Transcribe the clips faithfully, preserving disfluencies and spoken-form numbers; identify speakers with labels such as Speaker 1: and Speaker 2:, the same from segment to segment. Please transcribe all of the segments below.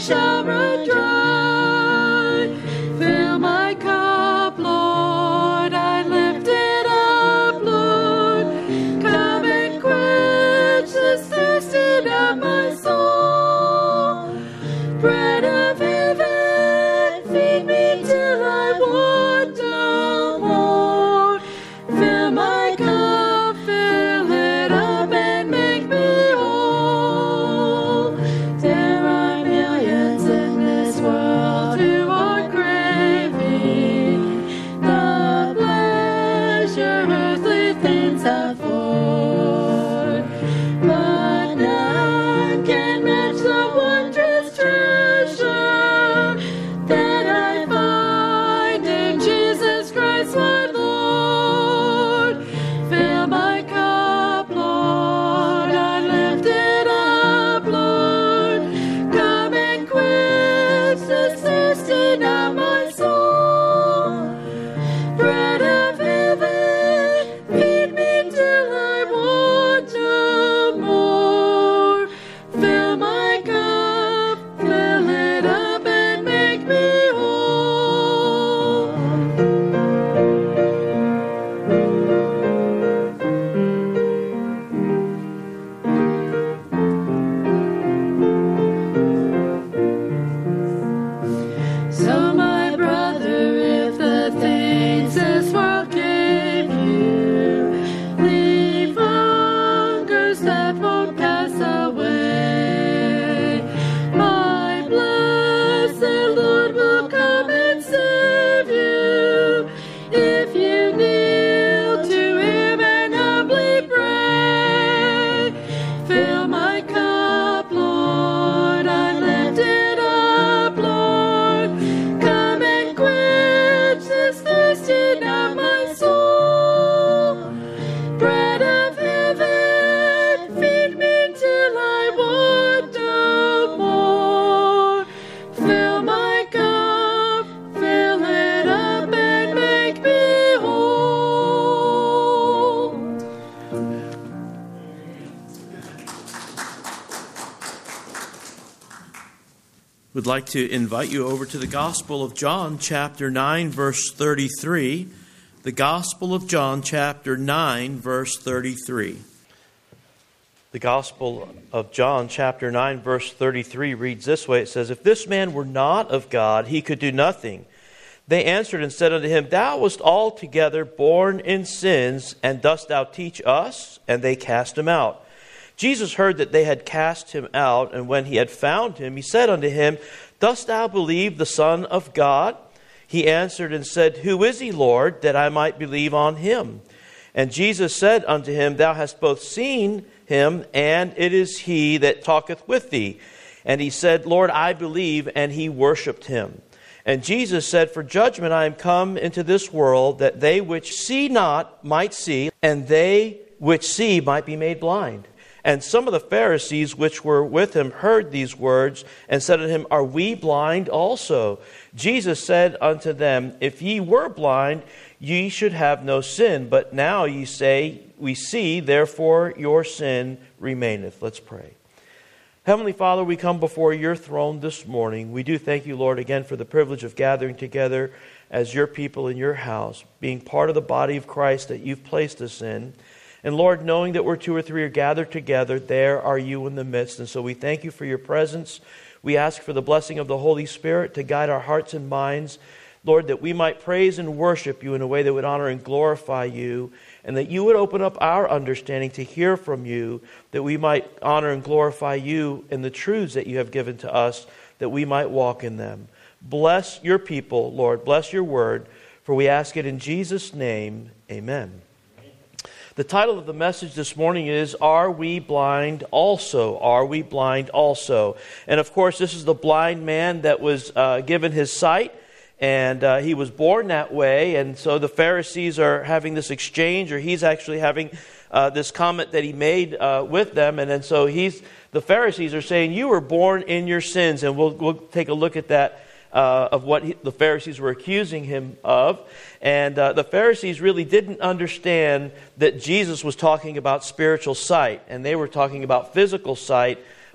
Speaker 1: shall run dry. Fill my cup, Lord, I lift it up, Lord. Come and quench the thirsting of my soul. Bread of heaven, feed me till I want no more. Fill my cup, fill it up and make me whole. There are millions in this world who are craving the pleasure earthly things afford, but none can match the wondrous treasure that I find in Jesus Christ my Lord. Fill my cup, Lord, I lift it up, Lord. Come and quench the thirsting of my soul. Bread of heaven, feed me till I want no more. Fill my cup, fill it up and make me whole. So my brother, if the things this world gave you leave hungers that won't pass away, my blessed Lord will come and save you if you kneel to Him and humbly pray. Fill my cup, Lord, I lift it up, Lord. Come and quench this thirsting of my soul. Bread of heaven, feed me till I want no more. Fill my cup, fill it up and make me whole.
Speaker 2: Would like to invite you over to the Gospel of John, chapter nine, verse thirty-three. The Gospel of John, chapter nine, verse thirty-three. The Gospel of John, chapter nine, verse thirty-three reads this way. It says, "If this man were not of God, he could do nothing. They answered and said unto him, Thou wast altogether born in sins, and dost thou teach us? And they cast him out. Jesus heard that they had cast him out, and when he had found him, he said unto him, Dost thou believe the Son of God? He answered and said, Who is he, Lord, that I might believe on him? And Jesus said unto him, Thou hast both seen him, and it is he that talketh with thee. And he said, Lord, I believe, and he worshipped him. And Jesus said, For judgment I am come into this world, that they which see not might see, and they which see might be made blind. And some of the Pharisees which were with him heard these words, and said unto him, Are we blind also? Jesus said unto them, If ye were blind, ye should have no sin. But now ye say, We see, therefore your sin remaineth." Let's pray. Heavenly Father, we come before your throne this morning. We do thank you, Lord, again for the privilege of gathering together as your people in your house, being part of the body of Christ that you've placed us in. And Lord, knowing that where two or three are gathered together, there are you in the midst. And so we thank you for your presence. We ask for the blessing of the Holy Spirit to guide our hearts and minds. Lord, that we might praise and worship you in a way that would honor and glorify you, and that you would open up our understanding to hear from you, that we might honor and glorify you in the truths that you have given to us, that we might walk in them. Bless your people, Lord. Bless your word, for we ask it in Jesus' name. Amen. The title of the message this morning is, Are We Blind Also? Are We Blind Also? And of course, this is the blind man that was uh, given his sight, and uh, he was born that way. And so the Pharisees are having this exchange, or he's actually having uh, this comment that he made uh, with them. And then so he's, the Pharisees are saying, you were born in your sins. And we'll, we'll take a look at that. Uh, of what he, the Pharisees were accusing him of. And uh, the Pharisees really didn't understand that Jesus was talking about spiritual sight, and they were talking about physical sight.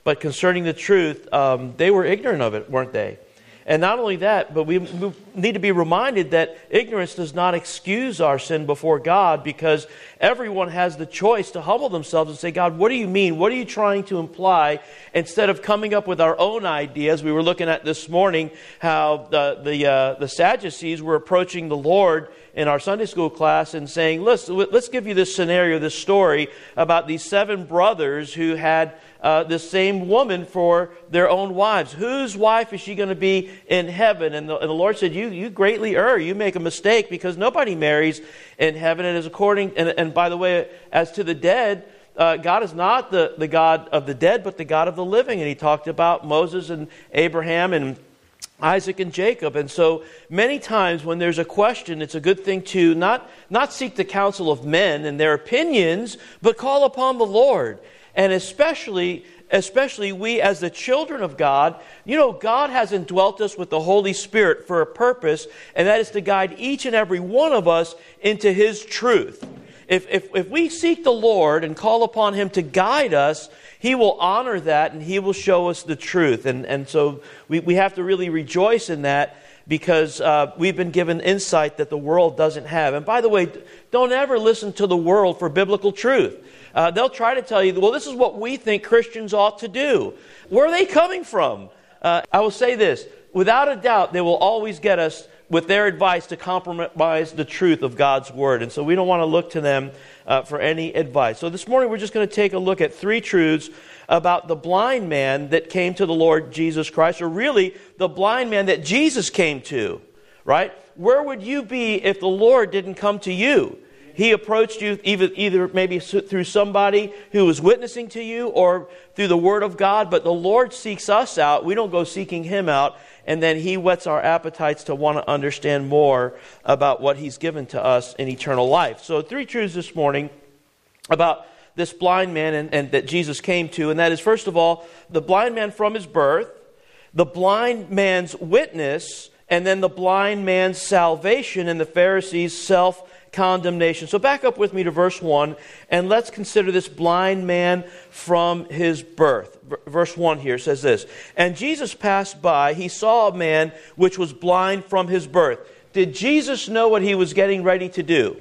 Speaker 2: But concerning the truth, um, they were ignorant of it, weren't they? And not only that, but we need to be reminded that ignorance does not excuse our sin before God, because everyone has the choice to humble themselves and say, God, what do you mean? What are you trying to imply? Instead of coming up with our own ideas. We were looking at this morning how the the, uh, the Sadducees were approaching the Lord in our Sunday school class and saying, let's, let's give you this scenario, this story about these seven brothers who had uh, this same woman for their own wives. Whose wife is she going to be in heaven? And the, and the Lord said, you you greatly err. You make a mistake, because nobody marries in heaven. And is according, and, and by the way, as to the dead, uh, God is not the, the God of the dead, but the God of the living. And he talked about Moses and Abraham and Isaac and Jacob. And so many times when there's a question, it's a good thing to not, not seek the counsel of men and their opinions, but call upon the Lord. And especially, especially we as the children of God, you know, God has indwelt us with the Holy Spirit for a purpose, and that is to guide each and every one of us into His truth. If, if, if we seek the Lord and call upon Him to guide us, He will honor that and He will show us the truth. And, and so we, we have to really rejoice in that, because uh, we've been given insight that the world doesn't have. And by the way, don't ever listen to the world for biblical truth. Uh, they'll try to tell you, well, this is what we think Christians ought to do. Where are they coming from? Uh, I will say this, without a doubt, they will always get us with their advice to compromise the truth of God's Word. And so we don't want to look to them uh, for any advice. So this morning we're just going to take a look at three truths about the blind man that came to the Lord Jesus Christ, or really the blind man that Jesus came to, right? Where would you be if the Lord didn't come to you? He approached you either, either maybe through somebody who was witnessing to you or through the Word of God, but the Lord seeks us out. We don't go seeking Him out, and then He whets our appetites to want to understand more about what He's given to us in eternal life. So three truths this morning about this blind man and, and that Jesus came to, and that is, first of all, the blind man from his birth, the blind man's witness, and then the blind man's salvation and the Pharisees' self-condemnation. So back up with me to verse one, and let's consider this blind man from his birth. Verse one here says this, and Jesus passed by, he saw a man which was blind from his birth. Did Jesus know what He was getting ready to do?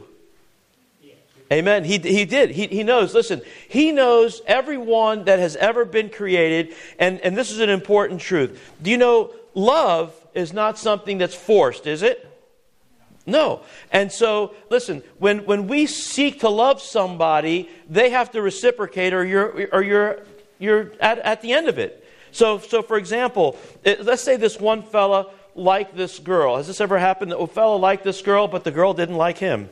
Speaker 2: Amen. He, he did. He, he knows. Listen, He knows everyone that has ever been created. And, and this is an important truth. Do you know, love is not something that's forced, is it? No. And so, listen, when, when we seek to love somebody, they have to reciprocate, or you're, or you're, you're at, at the end of it. So, so for example, it, let's say this one fella liked this girl. Has this ever happened? That a fella liked this girl, but the girl didn't like him?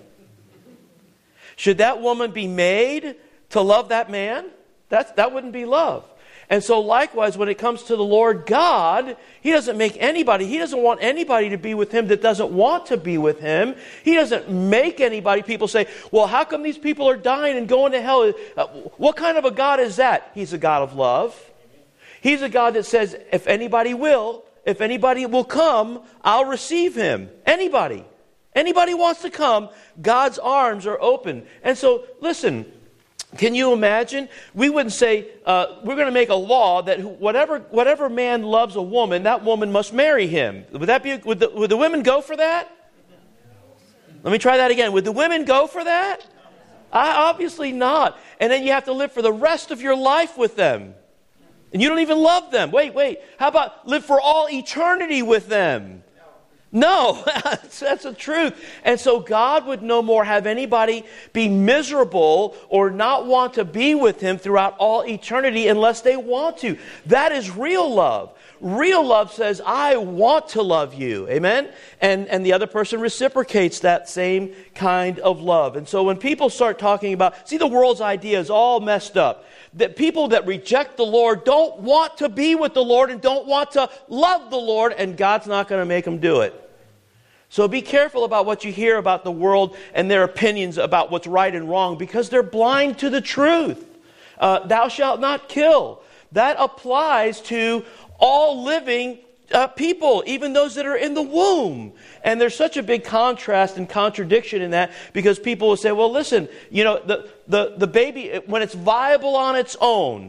Speaker 2: Should that woman be made to love that man? That's, that wouldn't be love. And so likewise, when it comes to the Lord God, He doesn't make anybody, He doesn't want anybody to be with Him that doesn't want to be with Him. He doesn't make anybody. People say, well, how come these people are dying and going to hell? Uh, what kind of a God is that? He's a God of love. He's a God that says, if anybody will, if anybody will come, I'll receive him. Anybody. Anybody wants to come, God's arms are open. And so, listen, can you imagine? We wouldn't say, uh, we're going to make a law that whatever whatever man loves a woman, that woman must marry him. Would that be? Would the, would the women go for that? Let me try that again. Would the women go for that? I, obviously not. And then you have to live for the rest of your life with them. And you don't even love them. Wait, wait. How about live for all eternity with them? No, that's, that's the truth. And so God would no more have anybody be miserable or not want to be with him throughout all eternity unless they want to. That is real love. Real love says, I want to love you. Amen? And, and the other person reciprocates that same kind of love. And so when people start talking about, see, the world's idea is all messed up. That people that reject the Lord don't want to be with the Lord and don't want to love the Lord, and God's not going to make them do it. So be careful about what you hear about the world and their opinions about what's right and wrong, because they're blind to the truth. Uh, thou shalt not kill. That applies to all living uh, people, even those that are in the womb. And there's such a big contrast and contradiction in that, because people will say, well, listen, you know, the, the, the baby, when it's viable on its own,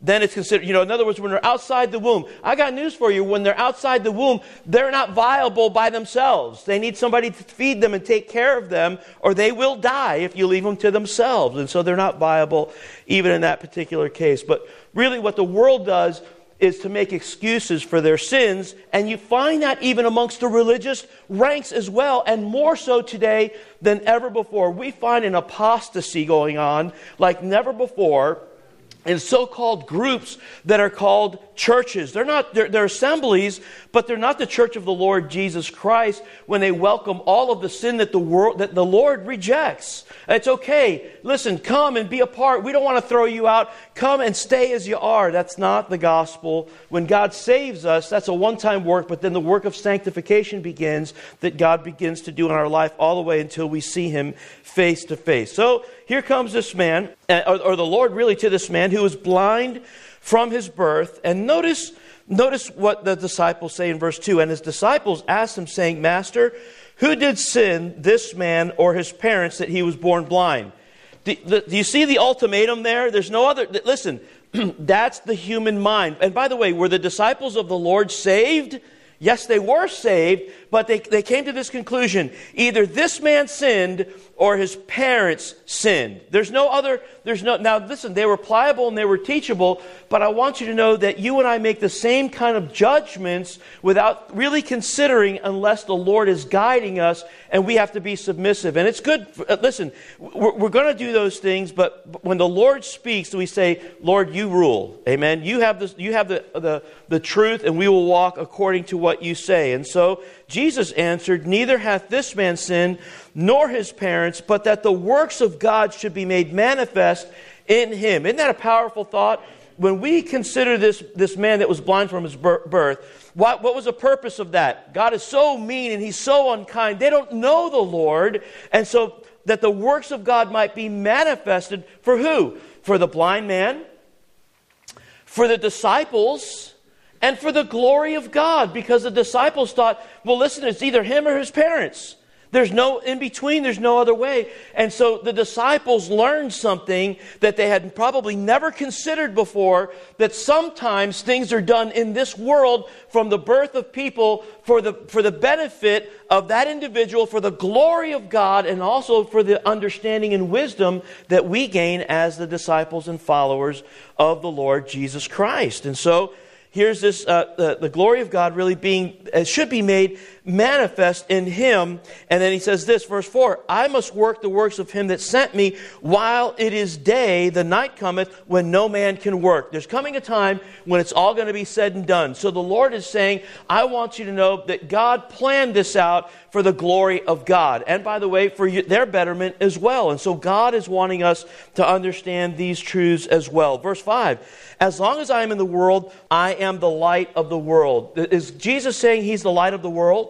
Speaker 2: then it's considered, you know, in other words, when they're outside the womb, I got news for you. When they're outside the womb, they're not viable by themselves. They need somebody to feed them and take care of them, or they will die if you leave them to themselves. And so they're not viable even in that particular case. But really what the world does is to make excuses for their sins, and you find that even amongst the religious ranks as well, and more so today than ever before. We find an apostasy going on like never before in so-called groups that are called churches. They're not, they're, they're assemblies, but they're not the church of the Lord Jesus Christ when they welcome all of the sin that the world, that the Lord rejects. It's okay. Listen, come and be a part. We don't want to throw you out. Come and stay as you are. That's not the gospel. When God saves us, that's a one-time work, but then the work of sanctification begins that God begins to do in our life all the way until we see Him face to face. So here comes this man, or, or the Lord really to this man who was blind from his birth. And notice, notice what the disciples say in verse two. And his disciples asked him, saying, Master, who did sin, this man or his parents, that he was born blind? Do, do you see the ultimatum there? There's no other. Listen, that's the human mind. And by the way, were the disciples of the Lord saved? Yes, they were saved, but they, they came to this conclusion. Either this man sinned or his parents sinned. There's no other, there's no, now listen, they were pliable and they were teachable, but I want you to know that you and I make the same kind of judgments without really considering unless the Lord is guiding us, and we have to be submissive. And it's good, listen, we're, we're going to do those things, but when the Lord speaks, we say, Lord, you rule. Amen. You have this, you have the, the, the truth, and we will walk according to what you say. And so Jesus answered, Neither hath this man sinned, nor his parents, but that the works of God should be made manifest in him. Isn't that a powerful thought? When we consider this, this man that was blind from his birth, what, what was the purpose of that? God is so mean and He's so unkind. They don't know the Lord. And so that the works of God might be manifested for who? For the blind man, for the disciples, and for the glory of God. Because the disciples thought, well, listen, it's either him or his parents. There's no in between. There's no other way. And so the disciples learned something that they had probably never considered before, that sometimes things are done in this world from the birth of people for the, for the benefit of that individual, for the glory of God, and also for the understanding and wisdom that we gain as the disciples and followers of the Lord Jesus Christ. And so here's this, uh, the, the glory of God really being, uh, should be made manifest in Him. And then he says this, verse four, I must work the works of Him that sent me while it is day. The night cometh when no man can work. There's coming a time when it's all going to be said and done. So the Lord is saying, I want you to know that God planned this out for the glory of God. And by the way, for you, their betterment as well. And so God is wanting us to understand these truths as well. Verse five, as long as I am in the world, I am the light of the world. Is Jesus saying He's the light of the world?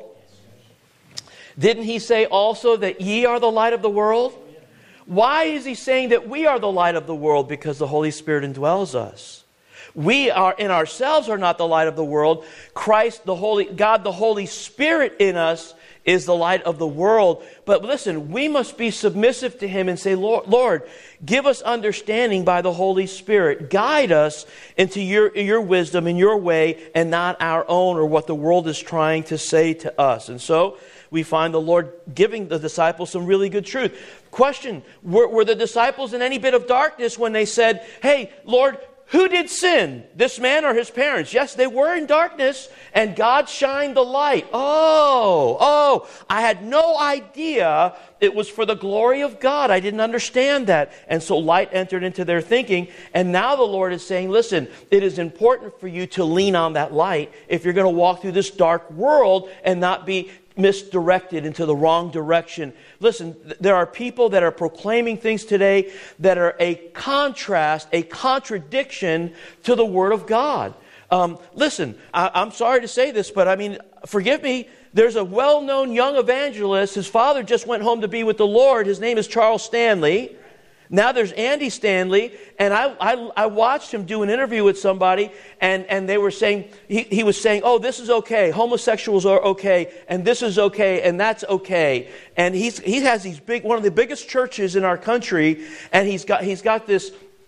Speaker 2: Didn't He say also that ye are the light of the world? Why is He saying that we are the light of the world? Because the Holy Spirit indwells us. We are in ourselves are not the light of the world. Christ, the Holy God, the Holy Spirit in us is the light of the world. But listen, we must be submissive to Him and say, Lord, Lord, give us understanding by the Holy Spirit. Guide us into your, your wisdom and your way, and not our own or what the world is trying to say to us. And so we find the Lord giving the disciples some really good truth. Question, were, were the disciples in any bit of darkness when they said, hey, Lord, who did sin, this man or his parents? Yes, they were in darkness, and God shined the light. Oh, oh, I had no idea it was for the glory of God. I didn't understand that. And so light entered into their thinking. And now the Lord is saying, listen, it is important for you to lean on that light if you're going to walk through this dark world and not be misdirected into the wrong direction. Listen, there are people that are proclaiming things today that are a contrast, a contradiction to the Word of God. Um, listen, I, I'm sorry to say this, but I mean, forgive me. There's a well-known young evangelist. His father just went home to be with the Lord. His name is Charles Stanley. Now there's Andy Stanley, and I, I, I watched him do an interview with somebody, and, and they were saying, he, he was saying, oh, this is okay, homosexuals are okay, and this is okay, and that's okay. And he's he has these big, one of the biggest churches in our country, and he's got he's got this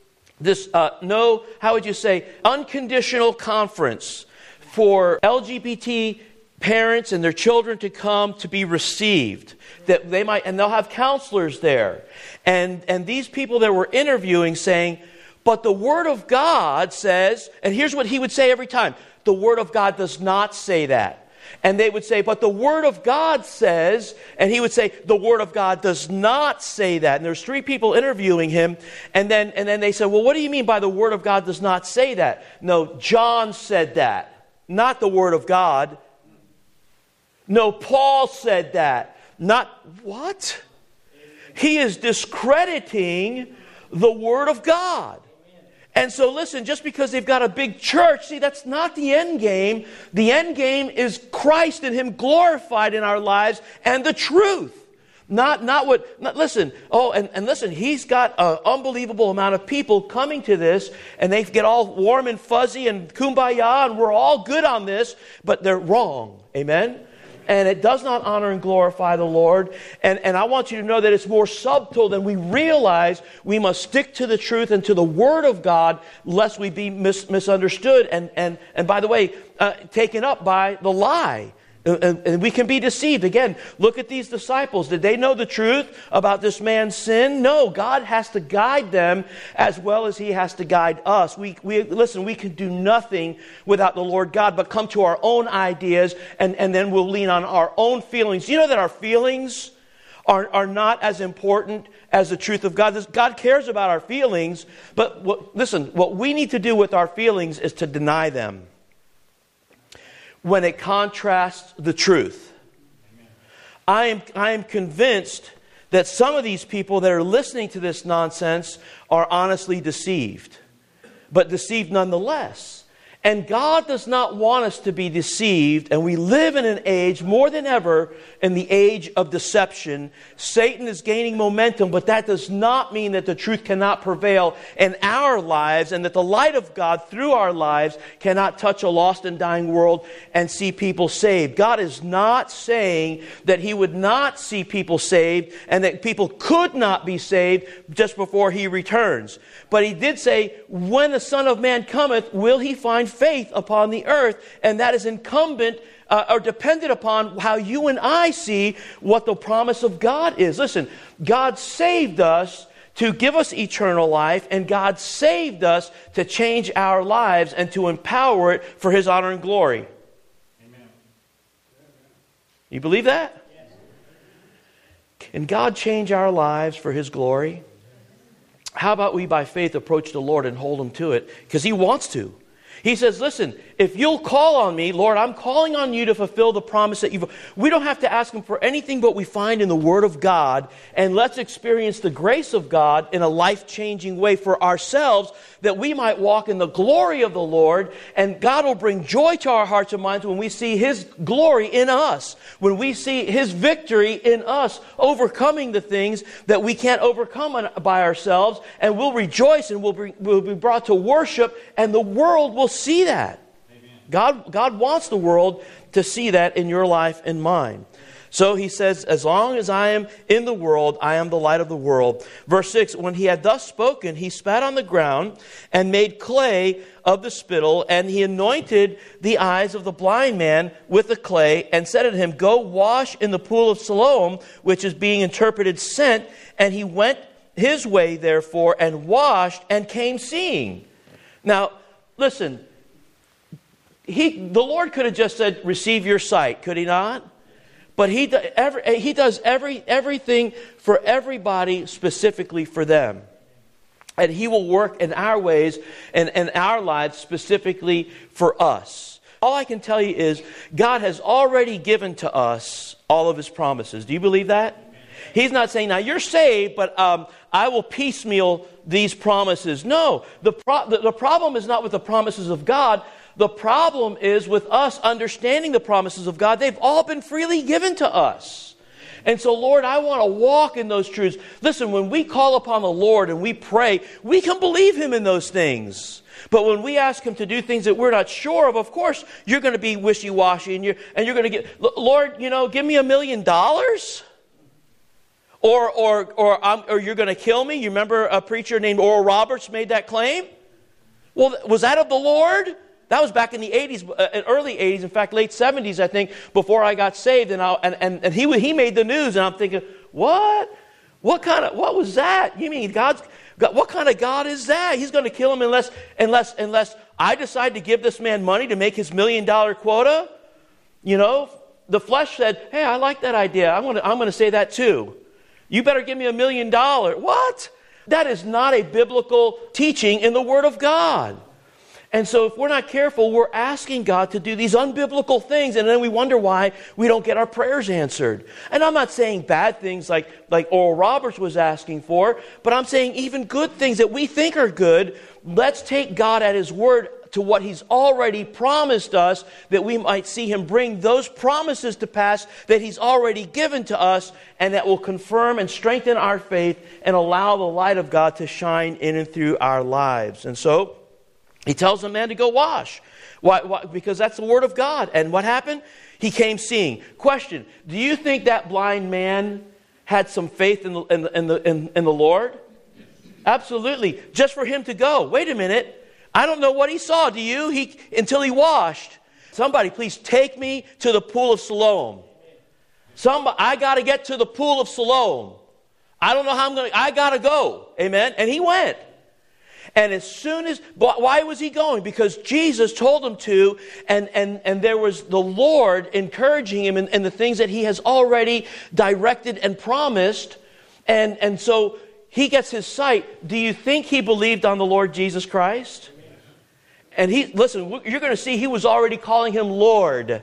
Speaker 2: this uh, no, how would you say, unconditional conference for L G B T parents and their children to come to be received. That they might, and they'll have counselors there. And, and these people that were interviewing saying, but the Word of God says, and here's what he would say every time, the Word of God does not say that. And they would say, but the Word of God says, and he would say, the Word of God does not say that. And there's three people interviewing him, and then, and then they said, well, what do you mean by the Word of God does not say that? No, John said that, not the Word of God. No, Paul said that, not what? He is discrediting the Word of God. And so listen, just because they've got a big church, see, that's not the end game. The end game is Christ and Him glorified in our lives and the truth. Not, not what, not, listen, oh, and, and listen, He's got an unbelievable amount of people coming to this, and they get all warm and fuzzy and kumbaya, and we're all good on this, but they're wrong. Amen? And it does not honor and glorify the Lord. And, and I want you to know that it's more subtle than we realize. We must stick to the truth and to the Word of God, lest we be mis- misunderstood. And, and, and by the way, uh, taken up by the lie. And, and we can be deceived. Again, look at these disciples. Did they know the truth about this man's sin? No. God has to guide them as well as He has to guide us. We, we listen, we can do nothing without the Lord God, but come to our own ideas, and, and then we'll lean on our own feelings. You know that our feelings are, are not as important as the truth of God. God cares about our feelings, but what, listen, what we need to do with our feelings is to deny them when it contrasts the truth. I am, I am convinced that some of these people that are listening to this nonsense are honestly deceived, but deceived nonetheless. And God does not want us to be deceived, and we live in an age, more than ever, in the age of deception. Satan is gaining momentum, but that does not mean that the truth cannot prevail in our lives, and that the light of God through our lives cannot touch a lost and dying world and see people saved. God is not saying that He would not see people saved, and that people could not be saved just before He returns. But He did say, when the Son of Man cometh, will He find faith upon the earth? And that is incumbent uh, or dependent upon how you and I see what the promise of God is. Listen, God saved us to give us eternal life, and God saved us to change our lives and to empower it for His honor and glory. Amen. You believe that? Yes. Can God change our lives for His glory? How about we by faith approach the Lord and hold Him to it? Because He wants to. He says, listen, if you'll call on me, Lord, I'm calling on you to fulfill the promise that you've... We don't have to ask Him for anything but we find in the Word of God, and let's experience the grace of God in a life-changing way for ourselves, that we might walk in the glory of the Lord, and God will bring joy to our hearts and minds when we see His glory in us, when we see His victory in us, overcoming the things that we can't overcome by ourselves, and we'll rejoice and we'll be, we'll be brought to worship, and the world will see that. Amen. God, God wants the world to see that in your life and mine. So He says, as long as I am in the world, I am the light of the world. Verse six, when He had thus spoken, He spat on the ground and made clay of the spittle, and He anointed the eyes of the blind man with the clay, and said unto him, go wash in the pool of Siloam, which is being interpreted sent. And he went his way, therefore, and washed, and came seeing. Now, listen, he, the Lord could have just said, receive your sight, could He not? But he, do, every, he does every, everything for everybody, specifically for them. And He will work in our ways and in our lives specifically for us. All I can tell you is God has already given to us all of His promises. Do you believe that? He's not saying, now you're saved, but um, I will piecemeal these promises. No, the, pro- the, the problem is not with the promises of God. The problem is with us understanding the promises of God. They've all been freely given to us. And so, Lord, I want to walk in those truths. Listen, when we call upon the Lord and we pray, we can believe Him in those things. But when we ask Him to do things that we're not sure of, of course, you're going to be wishy-washy, and you're, and you're going to get, Lord, you know, give me a million dollars? Or, or, or, I'm, or you're going to kill me. You remember a preacher named Oral Roberts made that claim? Well, was that of the Lord? That was back in the eighties, uh, early eighties, in fact, late seventies, I think, before I got saved. And, I, and, and, and he, he made the news, and I'm thinking, what? What kind of, what was that? You mean God's, God, what kind of God is that? He's going to kill him unless, unless, unless I decide to give this man money to make his million dollar quota? You know, the flesh said, hey, I like that idea. I'm going to, I'm going to say that too. You better give me a million dollars. What? That is not a biblical teaching in the Word of God. And so if we're not careful, we're asking God to do these unbiblical things, and then we wonder why we don't get our prayers answered. And I'm not saying bad things like, like Oral Roberts was asking for, but I'm saying even good things that we think are good. Let's take God at His word to what He's already promised us, that we might see Him bring those promises to pass that He's already given to us, and that will confirm and strengthen our faith and allow the light of God to shine in and through our lives. And so He tells the man to go wash. Why? Why? Because that's the word of God. And what happened? He came seeing. Question, do you think that blind man had some faith in the, in the, in the, in, in the Lord? Absolutely. Just for him to go. Wait a minute. I don't know what he saw. Do you? He, until he washed. Somebody, please take me to the pool of Siloam. Somebody, I got to get to the pool of Siloam. I don't know how I'm going to, I got to go. Amen. And he went. And as soon as, why was he going? Because Jesus told him to, and, and, and there was the Lord encouraging him in, in the things that He has already directed and promised. And, and so he gets his sight. Do you think he believed on the Lord Jesus Christ? And he, listen, you're going to see he was already calling him Lord.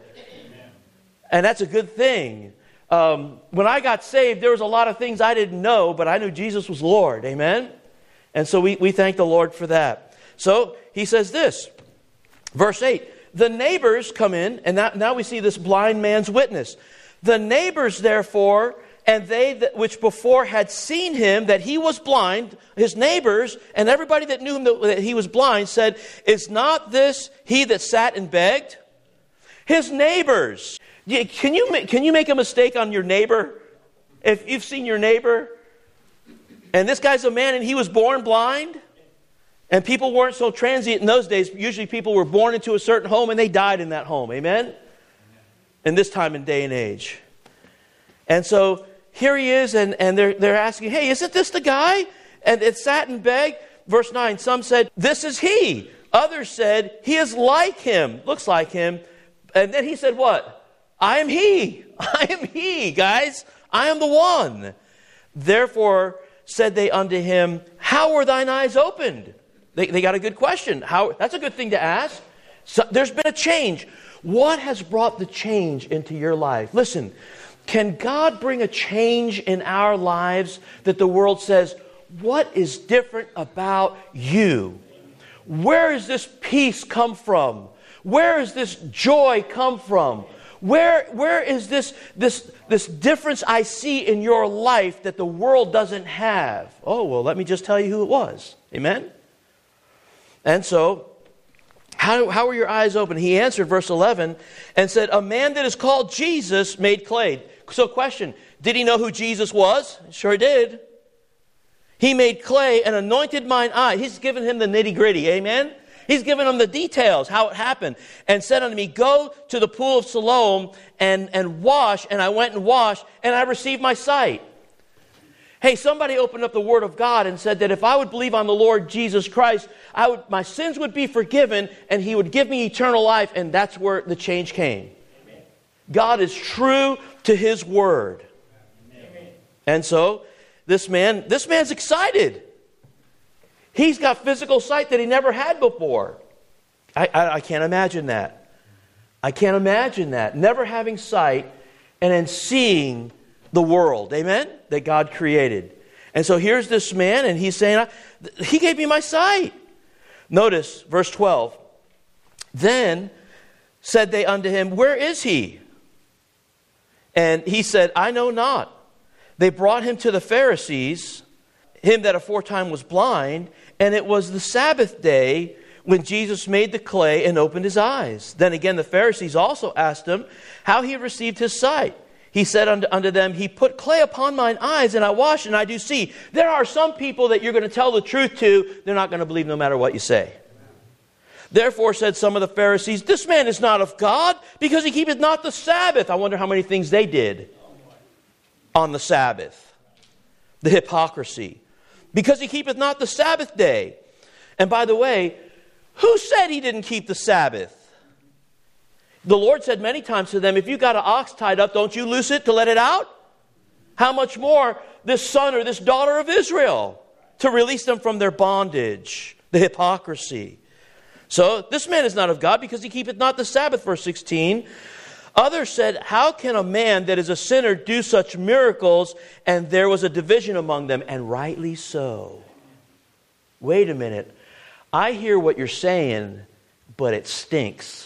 Speaker 2: And that's a good thing. Um, when I got saved, there was a lot of things I didn't know, but I knew Jesus was Lord. Amen? And so we, we thank the Lord for that. So he says this, verse eight, the neighbors come in, and now, now we see this blind man's witness. The neighbors, therefore, and they that, which before had seen him, that he was blind, his neighbors, and everybody that knew him that, that he was blind, said, is not this he that sat and begged? His neighbors. Can you, can you make a mistake on your neighbor? If you've seen your neighbor, and this guy's a man and he was born blind, and people weren't so transient in those days. Usually people were born into a certain home and they died in that home. Amen? In this time and day and age. And so here he is, and, and they're, they're asking, hey, isn't this the guy? And it sat and begged. Verse nine, some said, this is he. Others said, he is like him, looks like him. And then he said what? I am he. I am he, guys. I am the one. Therefore said they unto him, how were thine eyes opened? They, they got a good question. How? That's a good thing to ask. So, there's been a change. What has brought the change into your life? Listen, can God bring a change in our lives that the world says, what is different about you? Where does this peace come from? Where does this joy come from? Where, where is this, this, this difference I see in your life that the world doesn't have? Oh, well, let me just tell you who it was. Amen? And so, how, how were your eyes open? He answered, verse eleven, and said, a man that is called Jesus made clay. So question, did he know who Jesus was? Sure did. He made clay and anointed mine eye. He's given him the nitty gritty. Amen? He's given him the details, how it happened, and said unto me, go to the pool of Siloam and, and wash. And I went and washed, and I received my sight. Hey, somebody opened up the Word of God and said that if I would believe on the Lord Jesus Christ, I would, my sins would be forgiven, and He would give me eternal life, and that's where the change came. Amen. God is true to His Word. Amen. And so, this man, this man's excited. He's got physical sight that he never had before. I, I, I can't imagine that. I can't imagine that. Never having sight and then seeing the world, amen, that God created. And so here's this man, and he's saying, He gave me my sight. Notice verse twelve. Then said they unto him, where is he? And he said, I know not. They brought him to the Pharisees, him that aforetime was blind, and it was the Sabbath day when Jesus made the clay and opened his eyes. Then again the Pharisees also asked him how he received his sight. he said unto, unto them, he put clay upon mine eyes, and I washed, and I do see. There are some people that you're going to tell the truth to, they're not going to believe no matter what you say. Therefore said some of the Pharisees, this man is not of God, because he keepeth not the Sabbath. I wonder how many things they did on the Sabbath. The hypocrisy. Because he keepeth not the Sabbath day. And by the way, who said he didn't keep the Sabbath? The Lord said many times to them, if you got an ox tied up, don't you loose it to let it out? How much more this son or this daughter of Israel to release them from their bondage, the hypocrisy. So this man is not of God because he keepeth not the Sabbath, verse sixteen. Others said, how can a man that is a sinner do such miracles? And there was a division among them, and rightly so. Wait a minute. I hear what you're saying, but it stinks.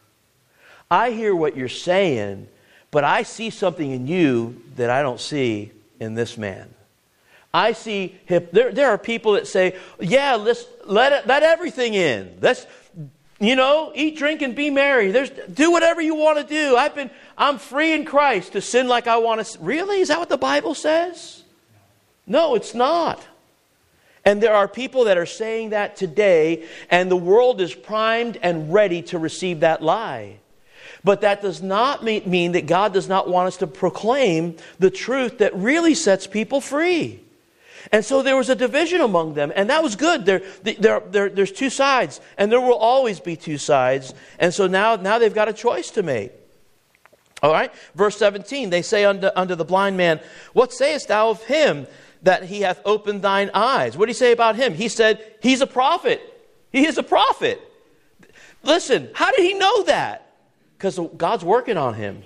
Speaker 2: I hear what you're saying, but I see something in you that I don't see in this man. I see, hip, there, there are people that say, yeah, let's let it, let everything in. Let's, you know, eat, drink, and be merry. There's, do whatever you want to do. I've been, I'm free in Christ to sin like I want to. Really? Is that what the Bible says? No, it's not. And there are people that are saying that today, and the world is primed and ready to receive that lie. But that does not mean that God does not want us to proclaim the truth that really sets people free. And so there was a division among them, and that was good. There, there, there, there's two sides, and there will always be two sides. And so now, now they've got a choice to make. All right, verse seventeen, they say unto, unto the blind man, what sayest thou of him that he hath opened thine eyes? What do you say about him? He said, he's a prophet. He is a prophet. Listen, how did he know that? Because God's working on him.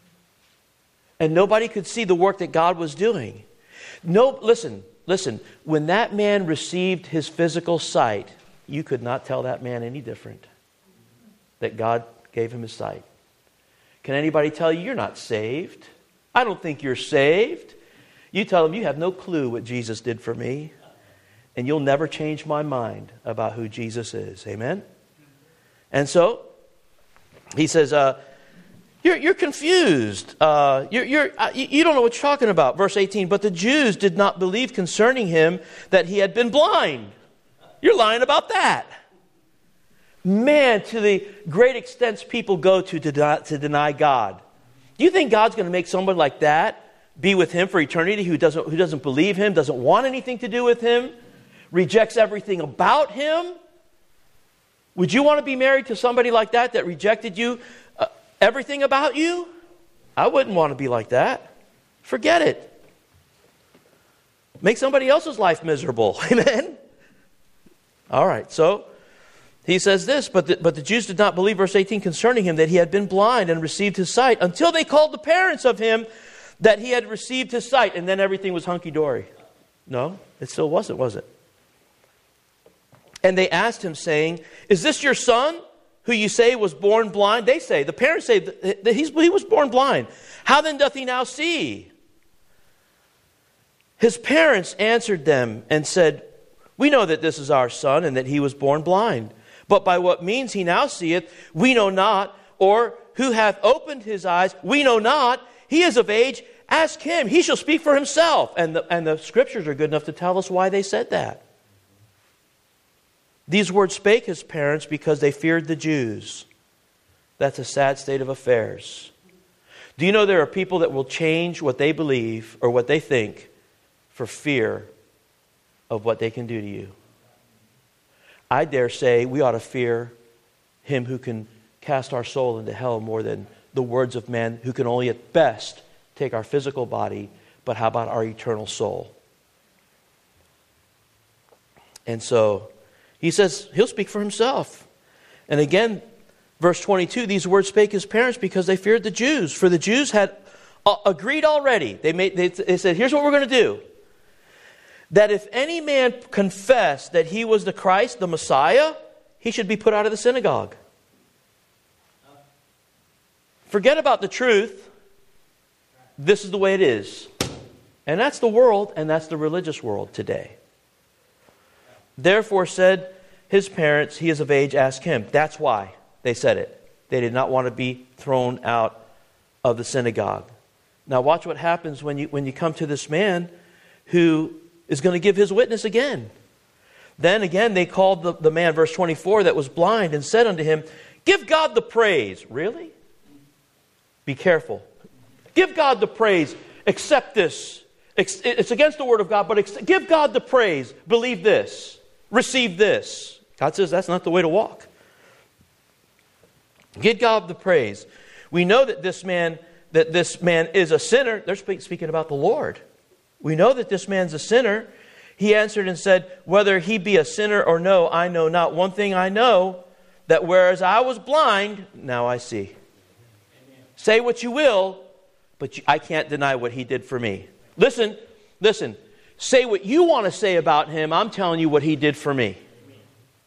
Speaker 2: And nobody could see the work that God was doing. No, listen, listen. When that man received his physical sight, you could not tell that man any different. That God gave him his sight. Can anybody tell you you're not saved? I don't think you're saved. You tell them you have no clue what Jesus did for me. And you'll never change my mind about who Jesus is. Amen? And so, he says, uh, you're, you're confused. Uh, you're, you're, uh, you don't know what you're talking about. Verse eighteen, but the Jews did not believe concerning him that he had been blind. You're lying about that. Man, to the great extents people go to to deny, to deny God. Do you think God's going to make someone like that be with him for eternity who doesn't, who doesn't believe him, doesn't want anything to do with him, rejects everything about him? Would you want to be married to somebody like that that rejected you, uh, everything about you? I wouldn't want to be like that. Forget it. Make somebody else's life miserable. Amen? All right, so he says this, but the, but the Jews did not believe, verse eighteen, concerning him that he had been blind and received his sight, until they called the parents of him that he had received his sight, and then everything was hunky-dory. No, it still wasn't, was it? And they asked him, saying, is this your son, who you say was born blind? They say, the parents say, that he's, he was born blind. How then doth he now see? His parents answered them and said, we know that this is our son, and that he was born blind. But by what means he now seeth, we know not, or who hath opened his eyes, we know not. He is of age, ask him, he shall speak for himself. And the, and the scriptures are good enough to tell us why they said that. These words spake his parents because they feared the Jews. That's a sad state of affairs. Do you know there are people that will change what they believe or what they think for fear of what they can do to you? I dare say we ought to fear him who can cast our soul into hell more than the words of men who can only at best take our physical body, but how about our eternal soul? And so he says he'll speak for himself. And again, verse twenty-two, these words spake his parents because they feared the Jews. For the Jews had uh, agreed already. They, made, they, they said, here's what we're going to do. That if any man confess that he was the Christ, the Messiah, he should be put out of the synagogue. Forget about the truth. This is the way it is. And that's the world, and that's the religious world today. Therefore said his parents, he is of age, ask him. That's why they said it. They did not want to be thrown out of the synagogue. Now watch what happens when you when you come to this man who is going to give his witness again. Then again they called the, the man, verse twenty-four, that was blind, and said unto him, give God the praise. Really? Be careful. Give God the praise. Accept this. It's against the word of God, but give God the praise. Believe this. Receive this. God says that's not the way to walk. Give God the praise. We know that this man, that this man is a sinner. They're speaking about the Lord. We know that this man's a sinner. He answered and said, whether he be a sinner or no, I know not. One thing I know, that whereas I was blind, now I see. Amen. Say what you will, but you, I can't deny what he did for me. Listen, listen. Say what you want to say about him. I'm telling you what he did for me. Amen.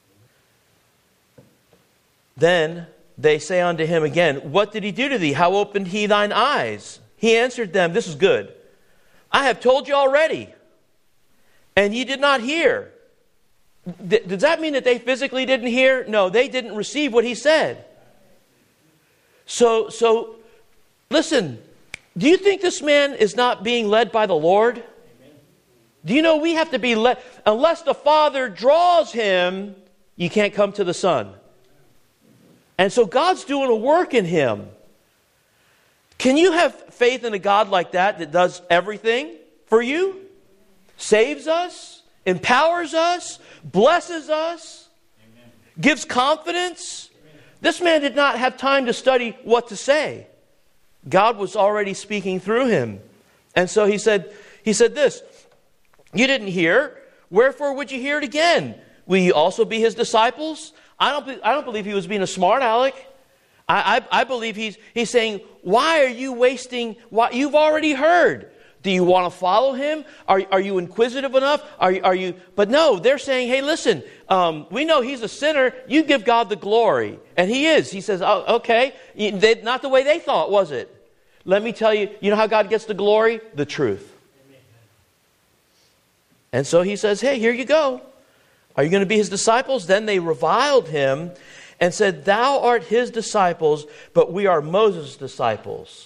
Speaker 2: Then they say unto him again, what did he do to thee? How opened he thine eyes? He answered them, this is good. I have told you already, and ye did not hear. Th- does that mean that they physically didn't hear? No, they didn't receive what he said. So, so listen, do you think this man is not being led by the Lord? Amen. Do you know we have to be led? Unless the Father draws him, you can't come to the Son. And so God's doing a work in him. Can you have faith in a God like that that does everything for you? Saves us, empowers us, blesses us, amen, gives confidence. Amen. This man did not have time to study what to say. God was already speaking through him. And so he said, he said this, you didn't hear, wherefore would you hear it again? Will you also be his disciples? I don't, I don't believe he was being a smart aleck. I, I, I believe he's, he's saying, why are you wasting what you've already heard? Do you want to follow him? Are, are you inquisitive enough? Are, are you? But no, they're saying, hey, listen, um, we know he's a sinner. You give God the glory. And he is. He says, oh, okay. They, not the way they thought, was it? Let me tell you, you know how God gets the glory? The truth. Amen. And so he says, hey, here you go. Are you going to be his disciples? Then they reviled him and said, thou art his disciples, but we are Moses' disciples.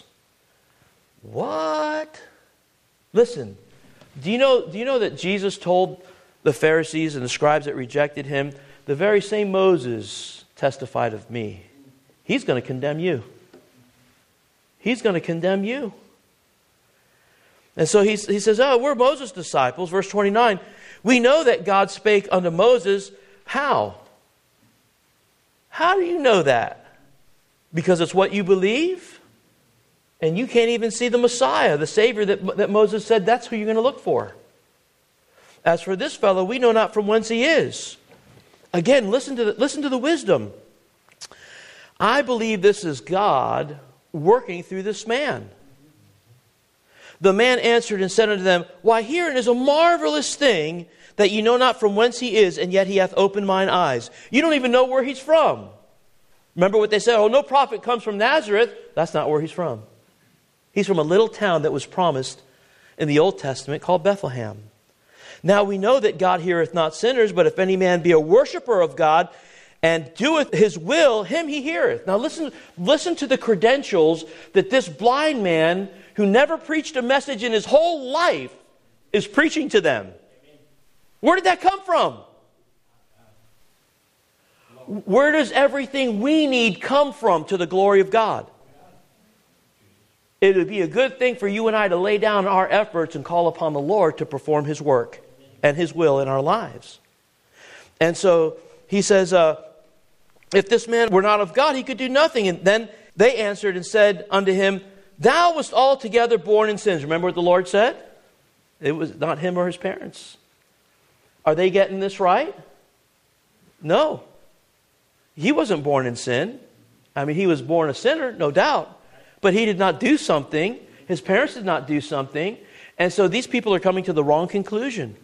Speaker 2: What? Listen, do you know, do you know that Jesus told the Pharisees and the scribes that rejected him, the very same Moses testified of me. He's going to condemn you. He's going to condemn you. And so he, he says, oh, we're Moses' disciples. Verse twenty-nine, we know that God spake unto Moses. How? How do you know that? Because it's what you believe? And you can't even see the Messiah, the Savior that, that Moses said that's who you're going to look for. As for this fellow, we know not from whence he is. Again, listen to the, listen to the wisdom. I believe this is God working through this man. The man answered and said unto them, why, herein is a marvelous thing, that ye know not from whence he is, and yet he hath opened mine eyes. You don't even know where he's from. Remember what they said, oh, no prophet comes from Nazareth. That's not where he's from. He's from a little town that was promised in the Old Testament called Bethlehem. Now we know that God heareth not sinners, but if any man be a worshiper of God and doeth his will, him he heareth. Now listen, listen to the credentials that this blind man who never preached a message in his whole life is preaching to them. Where did that come from? Where does everything we need come from to the glory of God? It would be a good thing for you and I to lay down our efforts and call upon the Lord to perform his work and his will in our lives. And so he says, uh, if this man were not of God, he could do nothing. And then they answered and said unto him, thou wast altogether born in sins. Remember what the Lord said? It was not him or his parents. Are they getting this right? No. He wasn't born in sin. I mean, he was born a sinner, no doubt. But he did not do something. His parents did not do something. And so these people are coming to the wrong conclusion.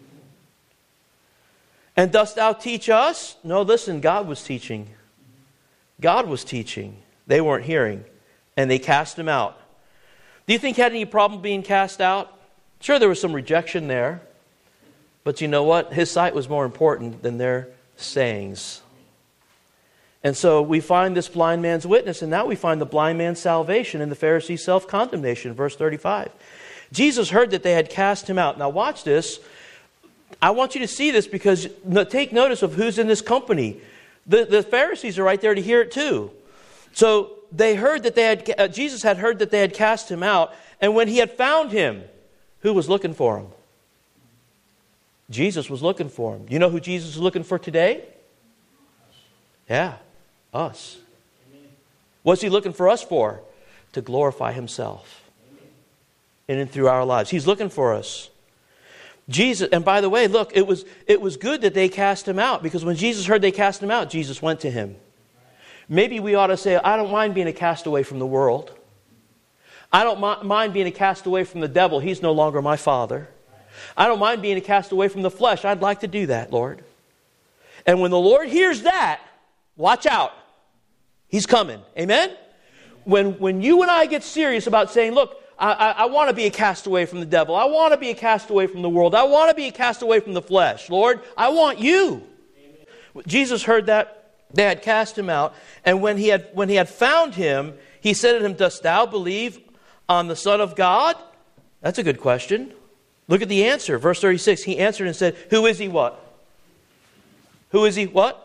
Speaker 2: And dost thou teach us? No, listen, God was teaching. God was teaching. They weren't hearing. And they cast him out. Do you think he had any problem being cast out? Sure, there was some rejection there. But you know what? His sight was more important than their sayings.
Speaker 3: And so we find this blind man's witness, and now we find the blind man's salvation and the Pharisee's self-condemnation, verse thirty-five. Jesus heard that they had cast him out. Now watch this. I want you to see this because take notice of who's in this company. The, the Pharisees are right there to hear it too. So they heard that they had, uh, Jesus had heard that they had cast him out, and when he had found him, who was looking for him? Jesus was looking for him. You know who Jesus is looking for today? Yeah, us. What's he looking for us for? To glorify himself in and through our lives. He's looking for us. Jesus, and by the way, look, it was it was good that they cast him out, because when Jesus heard they cast him out, Jesus went to him. Maybe we ought to say, I don't mind being a castaway from the world. I don't mi- mind being a castaway from the devil. He's no longer my father. I don't mind being a castaway from the flesh. I'd like to do that, Lord. And when the Lord hears that, watch out. He's coming. Amen? When, when you and I get serious about saying, look, I, I, I want to be a castaway from the devil. I want to be a castaway from the world. I want to be a castaway from the flesh. Lord, I want you. Amen. Jesus heard that. They had cast him out. And when he had when he had found him, he said to him, dost thou believe on the Son of God? That's a good question. Look at the answer. Verse thirty-six. He answered and said, who is he what? Who is he what?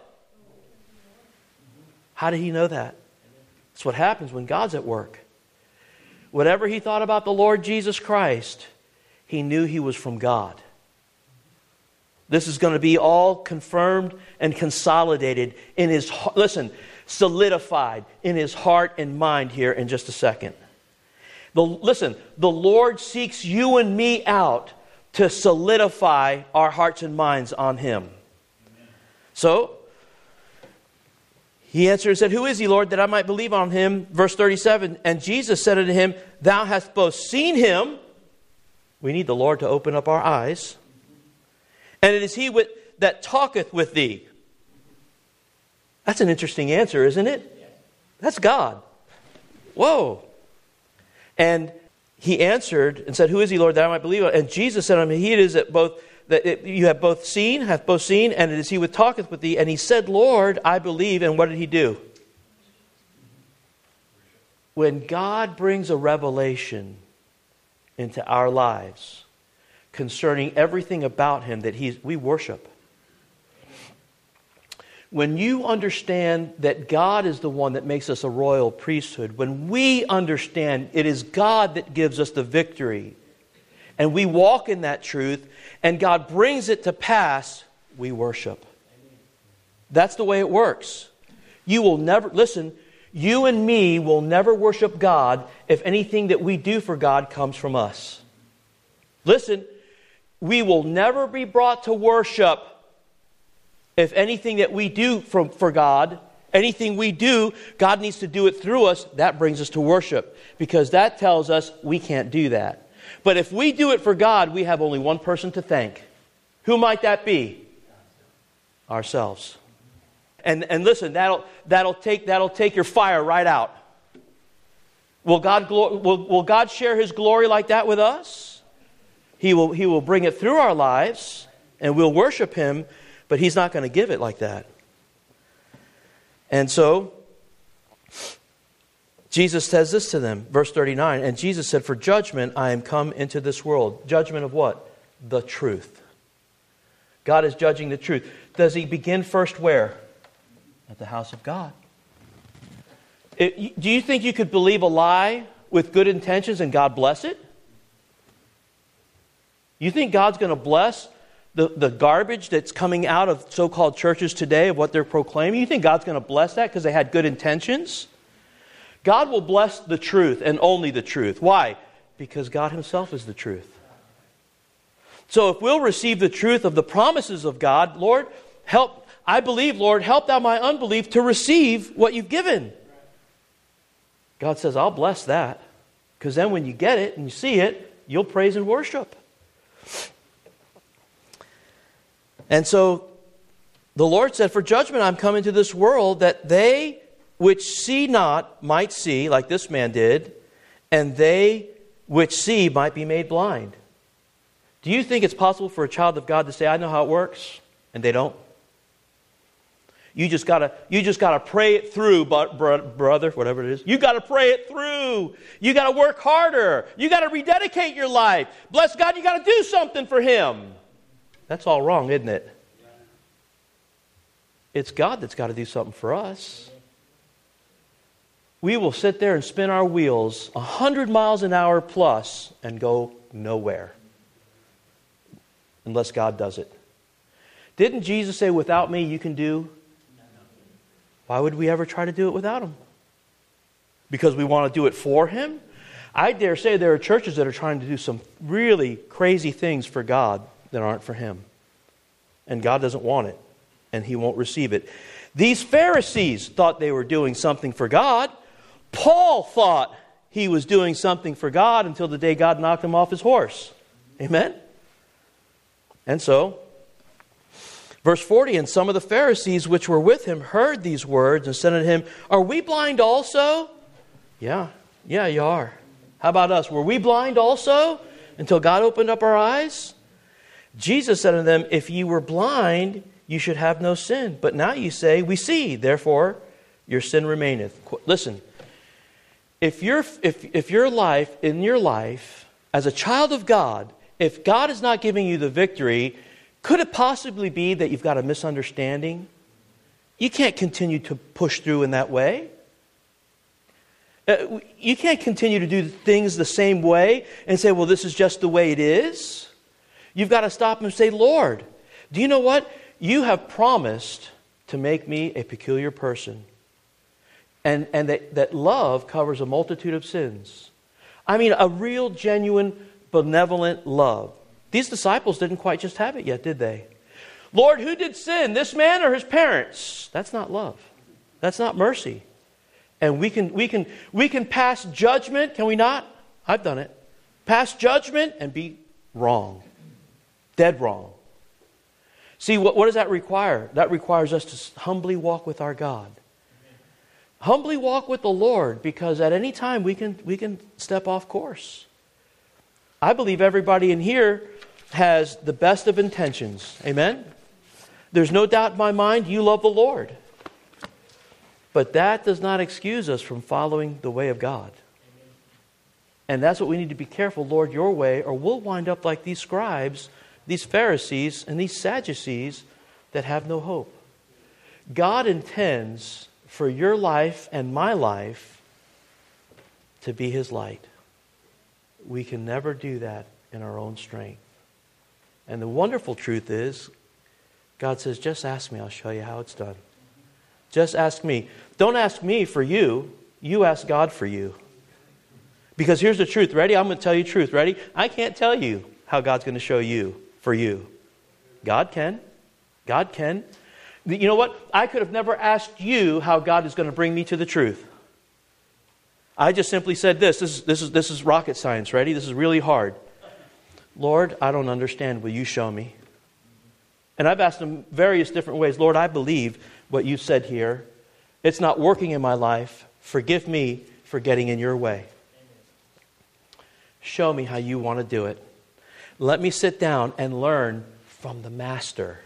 Speaker 3: How did he know that? That's what happens when God's at work. Whatever he thought about the Lord Jesus Christ, he knew he was from God. This is going to be all confirmed and consolidated in his, listen, solidified in his heart and mind here in just a second. The, listen, the Lord seeks you and me out to solidify our hearts and minds on him. Amen. So, he answered and said, who is he, Lord, that I might believe on him? Verse thirty-seven, and Jesus said unto him, thou hast both seen him. We need the Lord to open up our eyes. And it is he with, that talketh with thee. That's an interesting answer, isn't it? That's God. Whoa. And he answered and said, who is he, Lord, that I might believe on? And Jesus said unto him, he it is that both that it, you have both seen, hath both seen, and it is he which talketh with thee. And he said, Lord, I believe. And what did he do? When God brings a revelation into our lives concerning everything about him that he's, we worship. When you understand that God is the one that makes us a royal priesthood, when we understand it is God that gives us the victory, and we walk in that truth, and God brings it to pass, we worship. That's the way it works. You will never, listen, you and me will never worship God if anything that we do for God comes from us. Listen, we will never be brought to worship if anything that we do for, for God, anything we do, God needs to do it through us. That brings us to worship, because that tells us we can't do that. But if we do it for God, we have only one person to thank. Who might that be? Ourselves. And and listen, that'll that'll take that'll take your fire right out. Will God will, will God share his glory like that with us? He will he will bring it through our lives, and we'll worship him, but he's not going to give it like that. And so Jesus says this to them, verse thirty-nine, and Jesus said, for judgment I am come into this world. Judgment of what? The truth. God is judging the truth. Does he begin first where? At the house of God. It, do you think you could believe a lie with good intentions and God bless it? You think God's going to bless the, the garbage that's coming out of so-called churches today of what they're proclaiming? You think God's going to bless that because they had good intentions? God will bless the truth and only the truth. Why? Because God himself is the truth. So if we'll receive the truth of the promises of God, Lord, help, I believe, Lord, help thou my unbelief to receive what you've given. God says, I'll bless that. Because then when you get it and you see it, you'll praise and worship. And so the Lord said, for judgment I'm come into this world, that they which see not might see, like this man did, and they which see might be made blind. Do you think it's possible for a child of God to say, I know how it works, and they don't? You just gotta, you just gotta pray it through, but brother, whatever it is. You gotta pray it through. You gotta work harder. You gotta rededicate your life. Bless God, you gotta do something for Him. That's all wrong, isn't it? It's God that's got to do something for us. We will sit there and spin our wheels a hundred miles an hour plus and go nowhere unless God does it. Didn't Jesus say, without me you can do? Why would we ever try to do it without Him? Because we want to do it for Him? I dare say there are churches that are trying to do some really crazy things for God that aren't for Him. And God doesn't want it. And He won't receive it. These Pharisees thought they were doing something for God. Paul thought he was doing something for God until the day God knocked him off his horse. Amen? And so, verse forty, and some of the Pharisees which were with him heard these words and said unto him, are we blind also? Yeah, yeah, you are. How about us? Were we blind also until God opened up our eyes? Jesus said unto them, if ye were blind, you should have no sin. But now you say, we see, therefore your sin remaineth. Listen, if your if if your life, in your life, as a child of God, if God is not giving you the victory, could it possibly be that you've got a misunderstanding? You can't continue to push through in that way. Uh, you can't continue to do things the same way and say, well, this is just the way it is. You've got to stop and say, Lord, do you know what? You have promised to make me a peculiar person. And, and that, that love covers a multitude of sins. I mean, a real, genuine, benevolent love. These disciples didn't quite just have it yet, did they? Lord, who did sin, this man or his parents? That's not love. That's not mercy. And we can, we can, we can pass judgment, can we not? I've done it. Pass judgment and be wrong. Dead wrong. See, what, what does that require? That requires us to humbly walk with our God. Humbly walk with the Lord, because at any time we can we can step off course. I believe everybody in here has the best of intentions. Amen? There's no doubt in my mind you love the Lord. But that does not excuse us from following the way of God. And that's what we need to be careful, Lord, your way, or we'll wind up like these scribes, these Pharisees, and these Sadducees that have no hope. God intends for your life and my life to be His light. We can never do that in our own strength. And the wonderful truth is, God says, just ask me, I'll show you how it's done. Just ask me. Don't ask me for you. You ask God for you. Because here's the truth. Ready? I'm going to tell you the truth. Ready? I can't tell you how God's going to show you for you. God can. God can. You know what? I could have never asked you how God is going to bring me to the truth. I just simply said this. This is, this is, this is rocket science. Ready? This is really hard. Lord, I don't understand. Will you show me? And I've asked Him various different ways. Lord, I believe what you said here. It's not working in my life. Forgive me for getting in your way. Show me how you want to do it. Let me sit down and learn from the Master,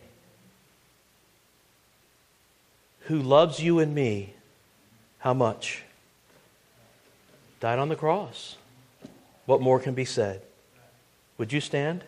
Speaker 3: who loves you and me. How much? Died on the cross. What more can be said? Would you stand?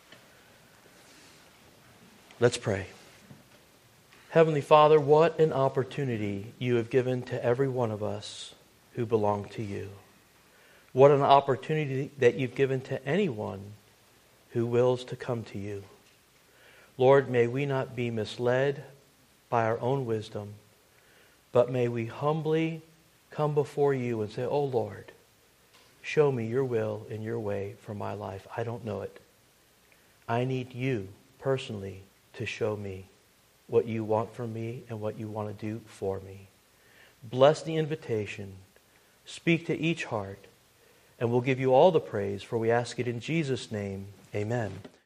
Speaker 3: Let's pray. Heavenly Father, what an opportunity you have given to every one of us who belong to you. What an opportunity that you've given to anyone who wills to come to you. Lord, may we not be misled by our own wisdom, but may we humbly come before you and say, oh Lord, show me your will and your way for my life. I don't know it. I need you personally to show me what you want from me and what you want to do for me. Bless the invitation. Speak to each heart. And we'll give you all the praise, for we ask it in Jesus' name. Amen.